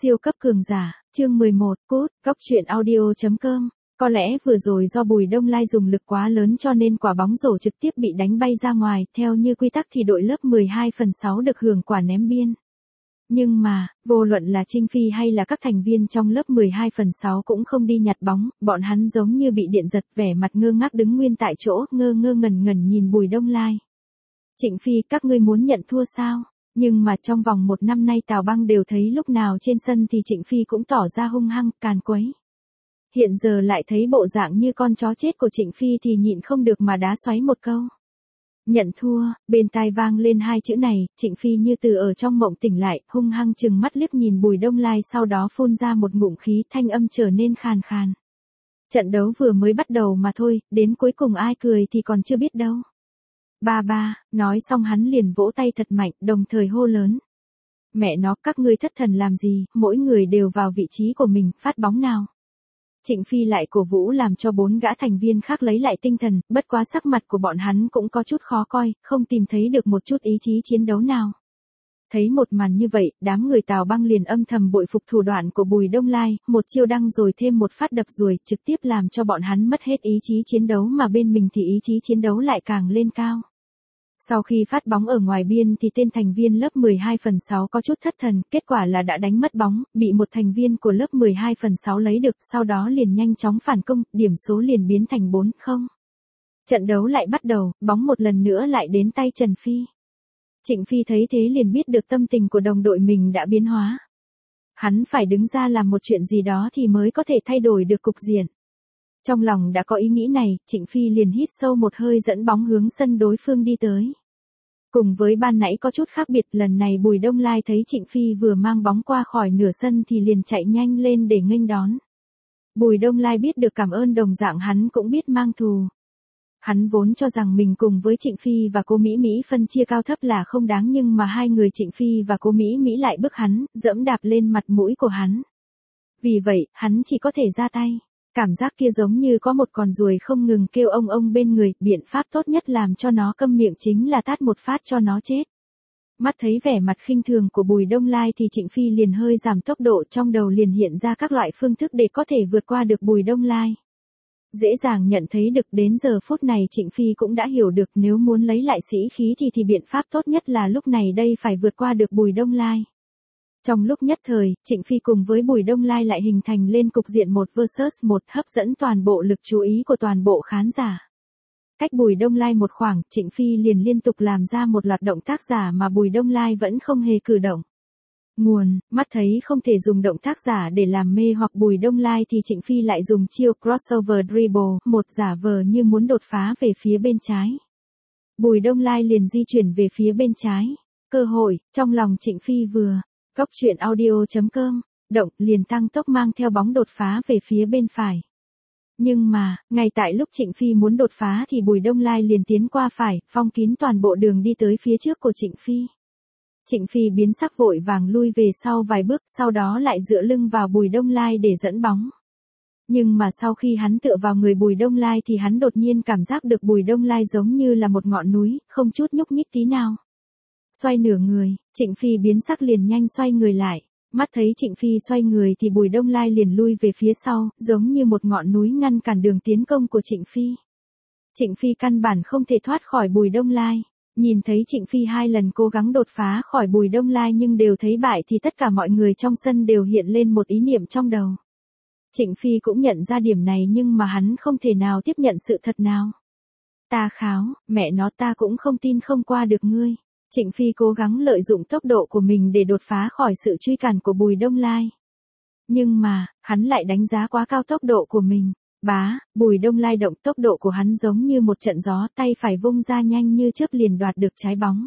Siêu cấp cường giả, chương 11, cốt, góc truyện audio.com. Có lẽ vừa rồi do Bùi Đông Lai dùng lực quá lớn cho nên quả bóng rổ trực tiếp bị đánh bay ra ngoài, theo như quy tắc thì đội lớp 12/6 được hưởng quả ném biên. Nhưng mà, vô luận là Trinh Phi hay là các thành viên trong lớp 12/6 cũng không đi nhặt bóng, bọn hắn giống như bị điện giật, vẻ mặt ngơ ngác đứng nguyên tại chỗ, ngơ ngơ ngẩn ngẩn nhìn Bùi Đông Lai. Trịnh Phi, các ngươi muốn nhận thua sao? Nhưng mà trong vòng một năm nay Tào Băng đều thấy lúc nào trên sân thì Trịnh Phi cũng tỏ ra hung hăng, càn quấy. Hiện giờ lại thấy bộ dạng như con chó chết của Trịnh Phi thì nhịn không được mà đá xoáy một câu. Nhận thua, bên tai vang lên hai chữ này, Trịnh Phi như từ ở trong mộng tỉnh lại, hung hăng chừng mắt liếc nhìn Bùi Đông Lai, sau đó phun ra một ngụm khí, thanh âm trở nên khàn khàn. Trận đấu vừa mới bắt đầu mà thôi, đến cuối cùng ai cười thì còn chưa biết đâu. Ba, nói xong hắn liền vỗ tay thật mạnh, đồng thời hô lớn. Mẹ nó, các ngươi thất thần làm gì, mỗi người đều vào vị trí của mình, phát bóng nào. Trịnh Phi lại cổ vũ làm cho 4 gã thành viên khác lấy lại tinh thần, bất quá sắc mặt của bọn hắn cũng có chút khó coi, không tìm thấy được một chút ý chí chiến đấu nào. Thấy một màn như vậy, đám người Tào Băng liền âm thầm bội phục thủ đoạn của Bùi Đông Lai, một chiêu đăng rồi thêm một phát đập ruồi, trực tiếp làm cho bọn hắn mất hết ý chí chiến đấu mà bên mình thì ý chí chiến đấu lại càng lên cao. Sau khi phát bóng ở ngoài biên thì tên thành viên lớp 12/6 có chút thất thần, kết quả là đã đánh mất bóng, bị một thành viên của lớp 12/6 lấy được, sau đó liền nhanh chóng phản công, điểm số liền biến thành 4-0. Trận đấu lại bắt đầu, bóng một lần nữa lại đến tay Trần Phi. Trịnh Phi thấy thế liền biết được tâm tình của đồng đội mình đã biến hóa. Hắn phải đứng ra làm một chuyện gì đó thì mới có thể thay đổi được cục diện. Trong lòng đã có ý nghĩ này, Trịnh Phi liền hít sâu một hơi dẫn bóng hướng sân đối phương đi tới. Cùng với ban nãy có chút khác biệt, lần này Bùi Đông Lai thấy Trịnh Phi vừa mang bóng qua khỏi nửa sân thì liền chạy nhanh lên để nghênh đón. Bùi Đông Lai biết được cảm ơn đồng dạng hắn cũng biết mang thù. Hắn vốn cho rằng mình cùng với Trịnh Phi và cô Mỹ Mỹ phân chia cao thấp là không đáng, nhưng mà hai người Trịnh Phi và cô Mỹ Mỹ lại bức hắn, dẫm đạp lên mặt mũi của hắn. Vì vậy, hắn chỉ có thể ra tay. Cảm giác kia giống như có một con ruồi không ngừng kêu ông bên người, biện pháp tốt nhất làm cho nó câm miệng chính là tát một phát cho nó chết. Mắt thấy vẻ mặt khinh thường của Bùi Đông Lai thì Trịnh Phi liền hơi giảm tốc độ, trong đầu liền hiện ra các loại phương thức để có thể vượt qua được Bùi Đông Lai. Dễ dàng nhận thấy được đến giờ phút này Trịnh Phi cũng đã hiểu được nếu muốn lấy lại sĩ khí thì biện pháp tốt nhất là lúc này đây phải vượt qua được Bùi Đông Lai. Trong lúc nhất thời, Trịnh Phi cùng với Bùi Đông Lai lại hình thành lên cục diện 1 vs 1, hấp dẫn toàn bộ lực chú ý của toàn bộ khán giả. Cách Bùi Đông Lai một khoảng, Trịnh Phi liền liên tục làm ra một loạt động tác giả mà Bùi Đông Lai vẫn không hề cử động. Mắt thấy không thể dùng động tác giả để làm mê hoặc Bùi Đông Lai thì Trịnh Phi lại dùng chiêu crossover dribble, một giả vờ như muốn đột phá về phía bên trái. Bùi Đông Lai liền di chuyển về phía bên trái. Cơ hội, trong lòng Trịnh Phi vừa. Góc truyện audio.com, động, liền tăng tốc mang theo bóng đột phá về phía bên phải. Nhưng mà, ngay tại lúc Trịnh Phi muốn đột phá thì Bùi Đông Lai liền tiến qua phải, phong kín toàn bộ đường đi tới phía trước của Trịnh Phi. Trịnh Phi biến sắc vội vàng lui về sau vài bước, sau đó lại dựa lưng vào Bùi Đông Lai để dẫn bóng. Nhưng mà sau khi hắn tựa vào người Bùi Đông Lai thì hắn đột nhiên cảm giác được Bùi Đông Lai giống như là một ngọn núi, không chút nhúc nhích tí nào. Xoay nửa người, Trịnh Phi biến sắc liền nhanh xoay người lại. Mắt thấy Trịnh Phi xoay người thì Bùi Đông Lai liền lui về phía sau, giống như một ngọn núi ngăn cản đường tiến công của Trịnh Phi. Trịnh Phi căn bản không thể thoát khỏi Bùi Đông Lai. Nhìn thấy Trịnh Phi 2 lần cố gắng đột phá khỏi Bùi Đông Lai nhưng đều thấy bại thì tất cả mọi người trong sân đều hiện lên một ý niệm trong đầu. Trịnh Phi cũng nhận ra điểm này nhưng mà hắn không thể nào tiếp nhận sự thật nào. Ta kháo, mẹ nó, ta cũng không tin không qua được ngươi. Trịnh Phi cố gắng lợi dụng tốc độ của mình để đột phá khỏi sự truy cản của Bùi Đông Lai. Nhưng mà, hắn lại đánh giá quá cao tốc độ của mình. Bùi Đông Lai động, tốc độ của hắn giống như một trận gió, tay phải vung ra nhanh như chớp liền đoạt được trái bóng.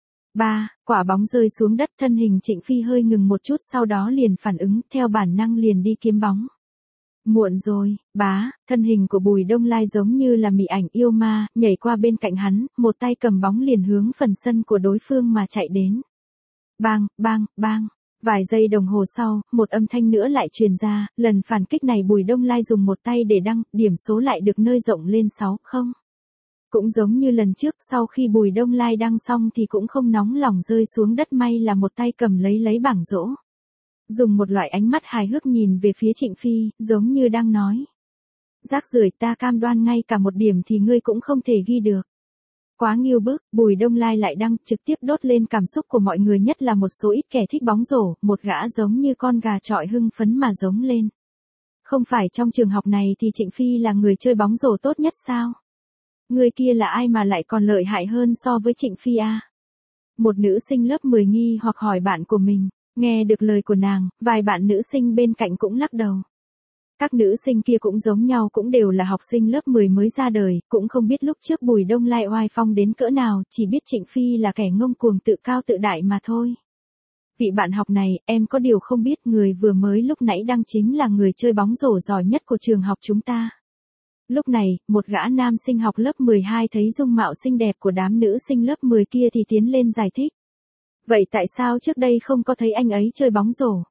Quả bóng rơi xuống đất, thân hình Trịnh Phi hơi ngừng một chút, sau đó liền phản ứng, theo bản năng liền đi kiếm bóng. Muộn rồi, thân hình của Bùi Đông Lai giống như là mị ảnh yêu ma, nhảy qua bên cạnh hắn, một tay cầm bóng liền hướng phần sân của đối phương mà chạy đến. Bang. Vài giây đồng hồ sau, một âm thanh nữa lại truyền ra, lần phản kích này Bùi Đông Lai dùng một tay để đăng, điểm số lại được nâng rộng lên 6-0. Cũng giống như lần trước, sau khi Bùi Đông Lai đăng xong thì cũng không nóng lòng rơi xuống đất, may là một tay cầm lấy bảng rổ. dùng một loại ánh mắt hài hước nhìn về phía Trịnh Phi, giống như đang nói. Rác rưởi, ta cam đoan ngay cả một điểm thì ngươi cũng không thể ghi được. Quá nghiêu bức, Bùi Đông Lai lại đang trực tiếp đốt lên cảm xúc của mọi người, nhất là một số ít kẻ thích bóng rổ, một gã giống như con gà trọi hưng phấn mà giống lên. Không phải trong trường học này thì Trịnh Phi là người chơi bóng rổ tốt nhất sao? Người kia là ai mà lại còn lợi hại hơn so với Trịnh Phi à? Một nữ sinh lớp 10 nghi hoặc hỏi bạn của mình, nghe được lời của nàng, vài bạn nữ sinh bên cạnh cũng lắc đầu. Các nữ sinh kia cũng giống nhau, cũng đều là học sinh lớp 10 mới ra đời, cũng không biết lúc trước Bùi Đông Lai oai phong đến cỡ nào, chỉ biết Trịnh Phi là kẻ ngông cuồng tự cao tự đại mà thôi. Vị bạn học này, em có điều không biết, người vừa mới lúc nãy đang chính là người chơi bóng rổ giỏi nhất của trường học chúng ta. Lúc này, một gã nam sinh học lớp 12 thấy dung mạo xinh đẹp của đám nữ sinh lớp 10 kia thì tiến lên giải thích. Vậy tại sao trước đây không có thấy anh ấy chơi bóng rổ?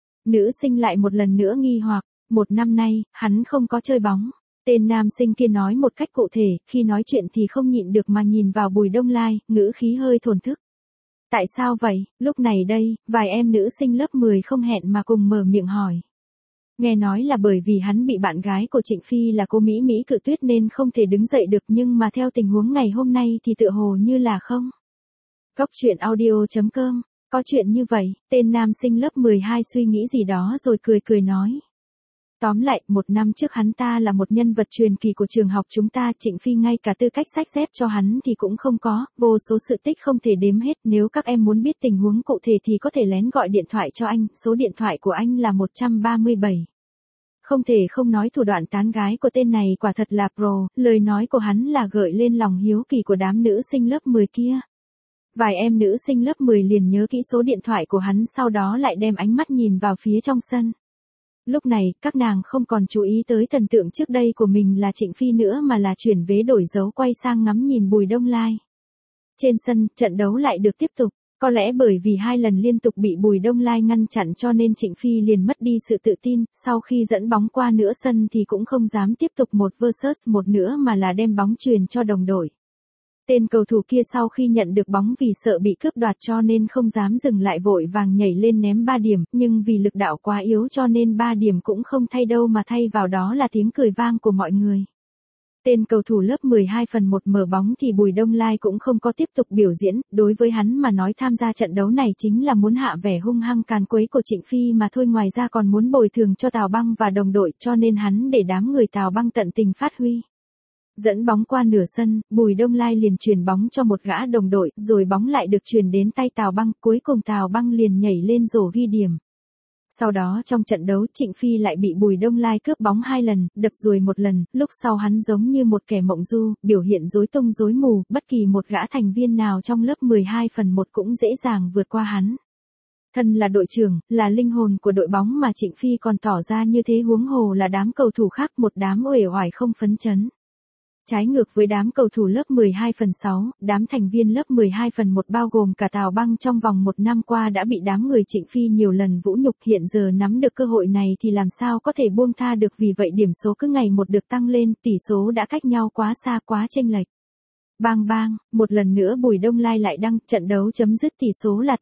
Nữ sinh lại một lần nữa nghi hoặc, một năm nay, hắn không có chơi bóng. Tên nam sinh kia nói một cách cụ thể, khi nói chuyện thì không nhịn được mà nhìn vào Bùi Đông Lai, ngữ khí hơi thổn thức. Tại sao vậy? Lúc này đây, vài em nữ sinh lớp 10 không hẹn mà cùng mở miệng hỏi. Nghe nói là bởi vì hắn bị bạn gái của Trịnh Phi là cô Mỹ Mỹ cự tuyết nên không thể đứng dậy được, nhưng mà theo tình huống ngày hôm nay thì tựa hồ như là không. Góc truyện audio.com, có chuyện như vậy, tên nam sinh lớp 12 suy nghĩ gì đó rồi cười cười nói. Tóm lại, một năm trước hắn ta là một nhân vật truyền kỳ của trường học chúng ta, Trịnh Phi ngay cả tư cách xách dép cho hắn thì cũng không có, vô số sự tích không thể đếm hết, nếu các em muốn biết tình huống cụ thể thì có thể lén gọi điện thoại cho anh, số điện thoại của anh là 137. Không thể không nói thủ đoạn tán gái của tên này quả thật là pro, lời nói của hắn là gợi lên lòng hiếu kỳ của đám nữ sinh lớp 10 kia. Vài em nữ sinh lớp 10 liền nhớ kỹ số điện thoại của hắn, sau đó lại đem ánh mắt nhìn vào phía trong sân. Lúc này, các nàng không còn chú ý tới thần tượng trước đây của mình là Trịnh Phi nữa mà là chuyển vế đổi dấu quay sang ngắm nhìn Bùi Đông Lai. Trên sân, trận đấu lại được tiếp tục. Có lẽ bởi vì 2 lần liên tục bị Bùi Đông Lai ngăn chặn cho nên Trịnh Phi liền mất đi sự tự tin, sau khi dẫn bóng qua nửa sân thì cũng không dám tiếp tục 1 vs 1 nữa mà là đem bóng chuyền cho đồng đội. Tên cầu thủ kia sau khi nhận được bóng vì sợ bị cướp đoạt cho nên không dám dừng lại, vội vàng nhảy lên ném 3 điểm, nhưng vì lực đạo quá yếu cho nên 3 điểm cũng không thay đâu mà thay vào đó là tiếng cười vang của mọi người. Tên cầu thủ lớp 12/1 mở bóng thì Bùi Đông Lai cũng không có tiếp tục biểu diễn, đối với hắn mà nói tham gia trận đấu này chính là muốn hạ vẻ hung hăng càn quấy của Trịnh Phi mà thôi, ngoài ra còn muốn bồi thường cho Tào Băng và đồng đội, cho nên hắn để đám người Tào Băng tận tình phát huy. Dẫn bóng qua nửa sân, Bùi Đông Lai liền chuyền bóng cho một gã đồng đội, rồi bóng lại được chuyền đến tay Tào Băng, cuối cùng Tào Băng liền nhảy lên rổ ghi điểm. Sau đó trong trận đấu Trịnh Phi lại bị Bùi Đông Lai cướp bóng 2 lần, đập ruồi 1 lần, lúc sau hắn giống như một kẻ mộng du, biểu hiện rối tung rối mù, bất kỳ một gã thành viên nào trong lớp 12/1 cũng dễ dàng vượt qua hắn. Thân là đội trưởng, là linh hồn của đội bóng mà Trịnh Phi còn tỏ ra như thế, huống hồ là đám cầu thủ khác, một đám uể oải không phấn chấn. Trái ngược với đám cầu thủ lớp 12/6, đám thành viên lớp 12/1 bao gồm cả Tào Băng trong vòng 1 năm qua đã bị đám người Trịnh Phi nhiều lần vũ nhục, hiện giờ nắm được cơ hội này thì làm sao có thể buông tha được, vì vậy điểm số cứ ngày một được tăng lên, tỷ số đã cách nhau quá xa, quá chênh lệch. Bang bang, một lần nữa Bùi Đông Lai lại đăng, trận đấu chấm dứt tỷ số là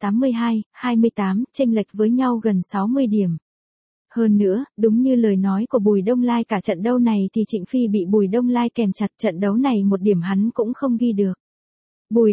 82-28, chênh lệch với nhau gần 60 điểm. Hơn nữa, đúng như lời nói của Bùi Đông Lai, cả trận đấu này thì Trịnh Phi bị Bùi Đông Lai kèm chặt, trận đấu này một điểm hắn cũng không ghi được. Bùi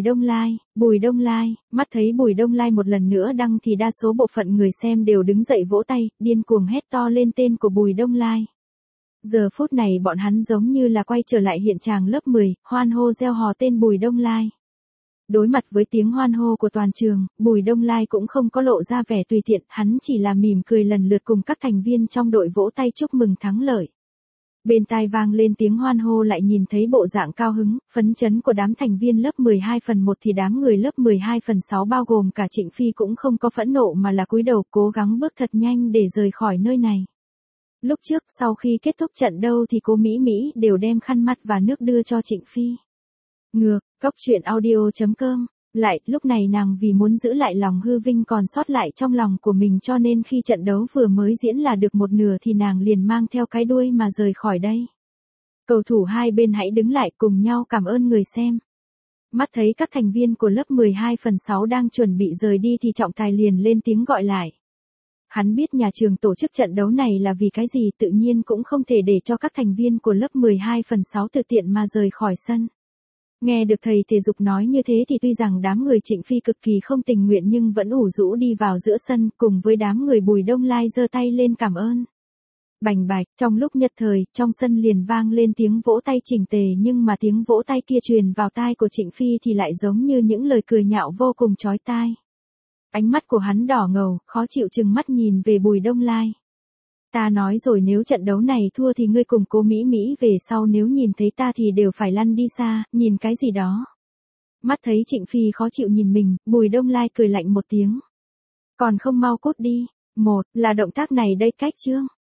Đông Lai, mắt thấy Bùi Đông Lai một lần nữa đăng thì đa số bộ phận người xem đều đứng dậy vỗ tay, điên cuồng hét to lên tên của Bùi Đông Lai. Giờ phút này bọn hắn giống như là quay trở lại hiện trường lớp 10, hoan hô reo hò tên Bùi Đông Lai. Đối mặt với tiếng hoan hô của toàn trường, Bùi Đông Lai cũng không có lộ ra vẻ tùy tiện, hắn chỉ là mỉm cười lần lượt cùng các thành viên trong đội vỗ tay chúc mừng thắng lợi. Bên tai vang lên tiếng hoan hô, lại nhìn thấy bộ dạng cao hứng, phấn chấn của đám thành viên lớp 12/1 thì đám người lớp 12/6 bao gồm cả Trịnh Phi cũng không có phẫn nộ mà là cúi đầu cố gắng bước thật nhanh để rời khỏi nơi này. Lúc trước sau khi kết thúc trận đấu thì cô Mỹ Mỹ đều đem khăn mặt và nước đưa cho Trịnh Phi. Ngược, Góc truyện audio.com. Lại, lúc này nàng vì muốn giữ lại lòng hư vinh còn sót lại trong lòng của mình cho nên khi trận đấu vừa mới diễn là được một nửa thì nàng liền mang theo cái đuôi mà rời khỏi đây. Cầu thủ hai bên hãy đứng lại cùng nhau cảm ơn người xem. Mắt thấy các thành viên của lớp 12/6 đang chuẩn bị rời đi thì trọng tài liền lên tiếng gọi lại. Hắn biết nhà trường tổ chức trận đấu này là vì cái gì, tự nhiên cũng không thể để cho các thành viên của lớp 12/6 tự tiện mà rời khỏi sân. Nghe được thầy thể dục nói như thế thì tuy rằng đám người Trịnh Phi cực kỳ không tình nguyện nhưng vẫn ủ rũ đi vào giữa sân, cùng với đám người Bùi Đông Lai giơ tay lên cảm ơn. Bành bạch, trong lúc nhất thời, trong sân liền vang lên tiếng vỗ tay chỉnh tề, nhưng mà tiếng vỗ tay kia truyền vào tai của Trịnh Phi thì lại giống như những lời cười nhạo vô cùng chói tai. Ánh mắt của hắn đỏ ngầu, khó chịu trừng mắt nhìn về Bùi Đông Lai. Ta nói rồi, nếu trận đấu này thua thì ngươi cùng cô Mỹ Mỹ về sau nếu nhìn thấy ta thì đều phải lăn đi xa, nhìn cái gì đó. Mắt thấy Trịnh Phi khó chịu nhìn mình, Bùi Đông Lai cười lạnh một tiếng. Còn không mau cút đi. Một là động tác này đây cách chương.